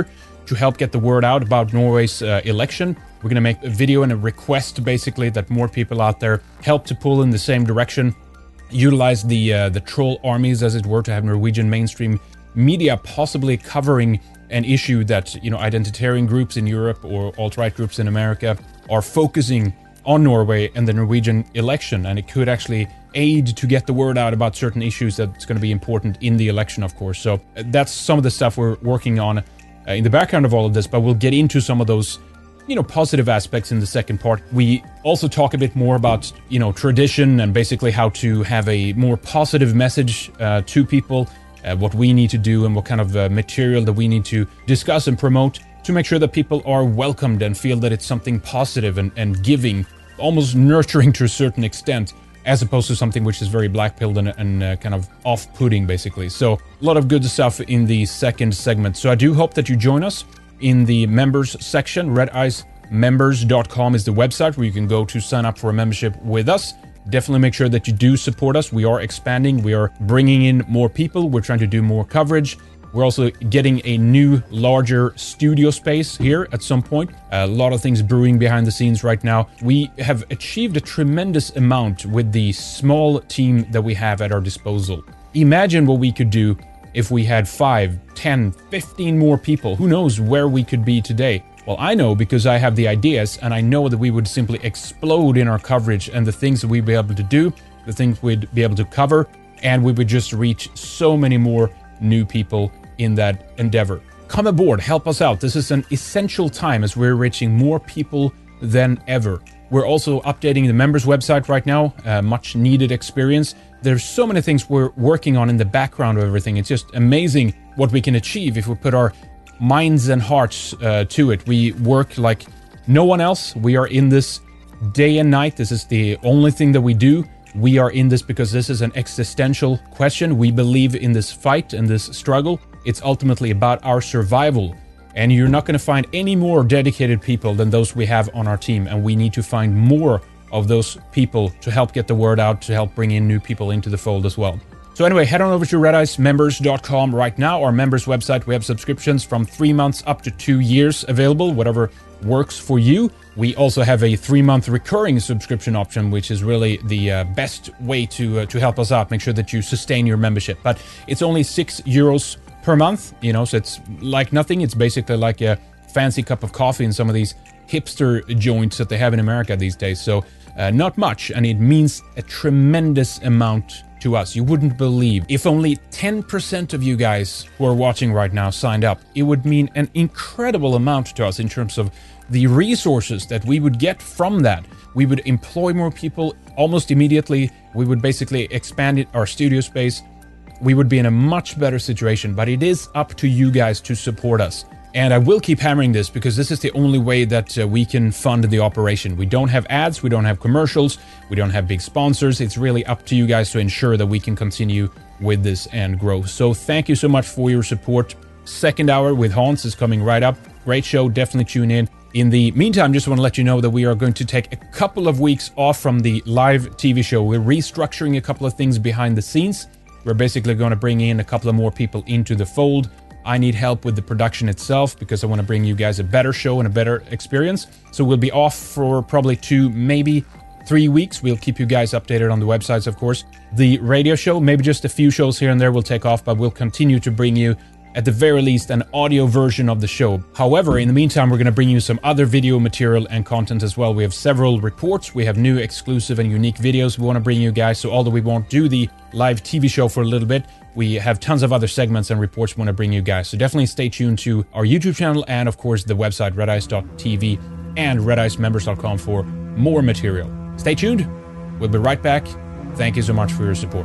to help get the word out about Norway's uh, election. We're going to make a video and a request, basically, that more people out there help to pull in the same direction. Utilize the uh, the troll armies, as it were, to have Norwegian mainstream media possibly covering an issue that, you know, identitarian groups in Europe or alt-right groups in America are focusing on Norway and the Norwegian election, and it could actually aid to get the word out about certain issues that's going to be important in the election, of course. So that's some of the stuff we're working on uh, in the background of all of this, but we'll get into some of those, you know, positive aspects in the second part. We also talk a bit more about, you know, tradition and basically how to have a more positive message uh, to people, uh, what we need to do and what kind of uh, material that we need to discuss and promote to make sure that people are welcomed and feel that it's something positive and, and giving, almost nurturing to a certain extent, as opposed to something which is very black-pilled and, and uh, kind of off-putting, basically. So a lot of good stuff in the second segment. So I do hope that you join us in the members section. red ice members dot com is the website where you can go to sign up for a membership with us. Definitely make sure that you do support us. We are expanding. We are bringing in more people. We're trying to do more coverage. We're also getting a new, larger studio space here at some point. A lot of things brewing behind the scenes right now. We have achieved a tremendous amount with the small team that we have at our disposal. Imagine what we could do if we had five, ten, fifteen more people. Who knows where we could be today? Well, I know because I have the ideas, and I know that we would simply explode in our coverage and the things that we'd be able to do, the things we'd be able to cover, and we would just reach so many more new people in that endeavor. Come aboard, help us out. This is an essential time as we're reaching more people than ever. We're also updating the members website right now, uh, much needed experience. There's so many things we're working on in the background of everything. It's just amazing what we can achieve if we put our minds and hearts uh, to it. We work like no one else. We are in this day and night. This is the only thing that we do. We are in this because this is an existential question. We believe in this fight and this struggle. It's ultimately about our survival. And you're not going to find any more dedicated people than those we have on our team. And we need to find more of those people to help get the word out, to help bring in new people into the fold as well. So anyway, head on over to red ice members dot com right now. Our members website, we have subscriptions from three months up to two years available, whatever works for you. We also have a three-month recurring subscription option, which is really the uh, best way to uh, to help us out. Make sure that you sustain your membership. But it's only six euros per month, you know, so it's like nothing. It's basically like a fancy cup of coffee in some of these hipster joints that they have in America these days. So uh, not much, and it means a tremendous amount to us. You wouldn't believe if only ten percent of you guys who are watching right now signed up. It would mean an incredible amount to us in terms of the resources that we would get from that. We would employ more people almost immediately. We would basically expand it, our studio space. We would be in a much better situation, but it is up to you guys to support us. And I will keep hammering this because this is the only way that uh, we can fund the operation. We don't have ads, we don't have commercials, we don't have big sponsors. It's really up to you guys to ensure that we can continue with this and grow. So thank you so much for your support. Second hour with Hans is coming right up. Great show, definitely tune in. In the meantime, just want to let you know that we are going to take a couple of weeks off from the live T V show. We're restructuring a couple of things behind the scenes. We're basically going to bring in a couple of more people into the fold. I need help with the production itself because I want to bring you guys a better show and a better experience. So we'll be off for probably two, maybe three weeks. We'll keep you guys updated on the websites, of course. The radio show, maybe just a few shows here and there will take off, but we'll continue to bring you, at the very least, an audio version of the show. However, in the meantime, we're going to bring you some other video material and content as well. We have several reports. We have new exclusive and unique videos we want to bring you guys. So although we won't do the live T V show for a little bit, we have tons of other segments and reports we want to bring you guys. So definitely stay tuned to our YouTube channel and, of course, the website red ice dot t v and red ice members dot com for more material. Stay tuned. We'll be right back. Thank you so much for your support.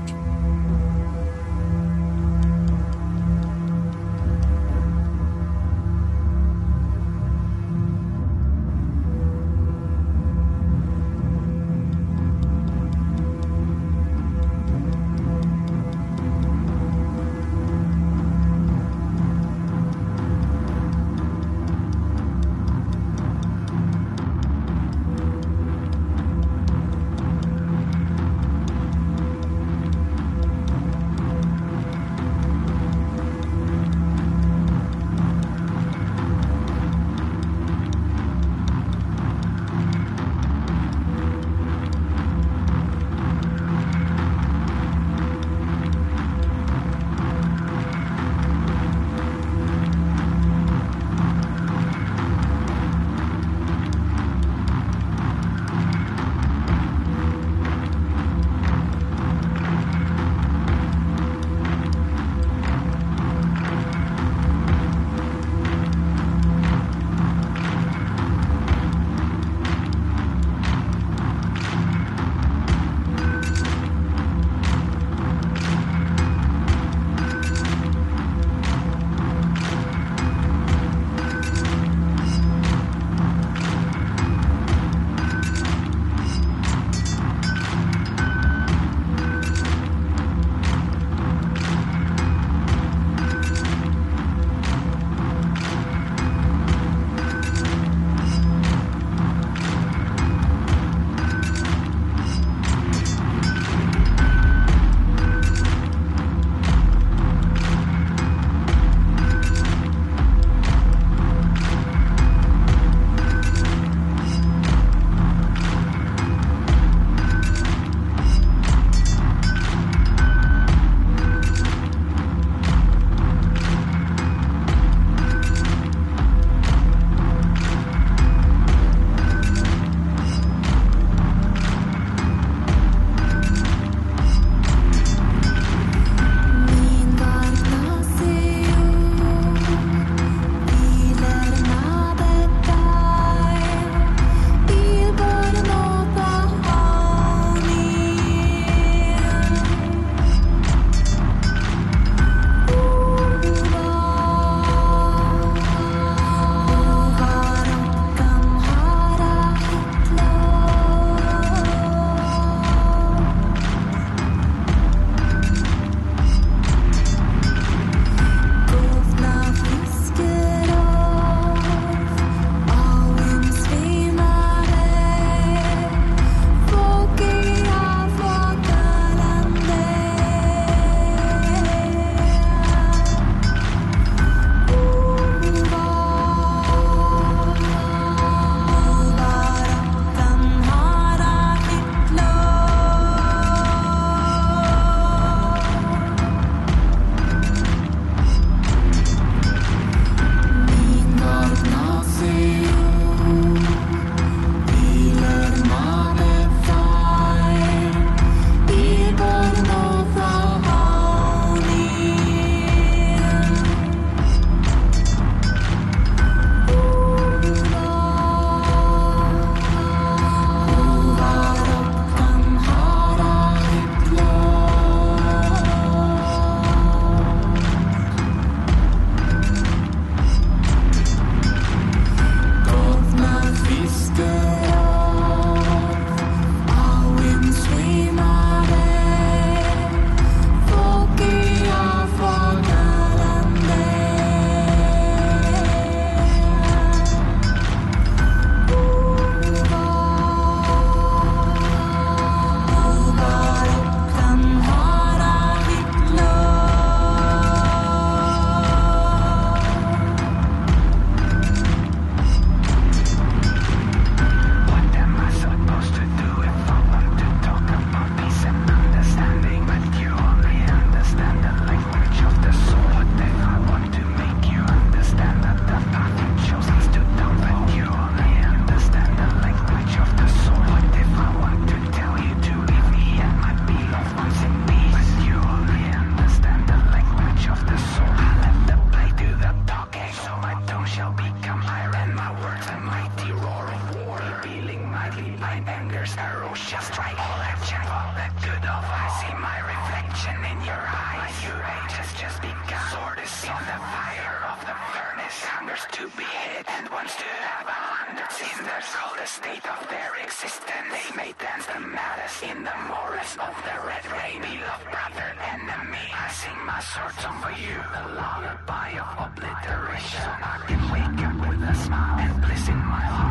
ugly, blind anger's ferocious strike. All that check, all that good of I see my reflection in your eyes. My new age has just begun. Sword is in the fire of the furnace. Hungers to be hit and wants to have a hundred cinders. Call the state of their existence. They may dance the maddest in the morass of the red rain. Beloved brother, enemy, I sing my sword song for you. The lullaby of obliteration. I can wake up with a smile and bliss in my heart.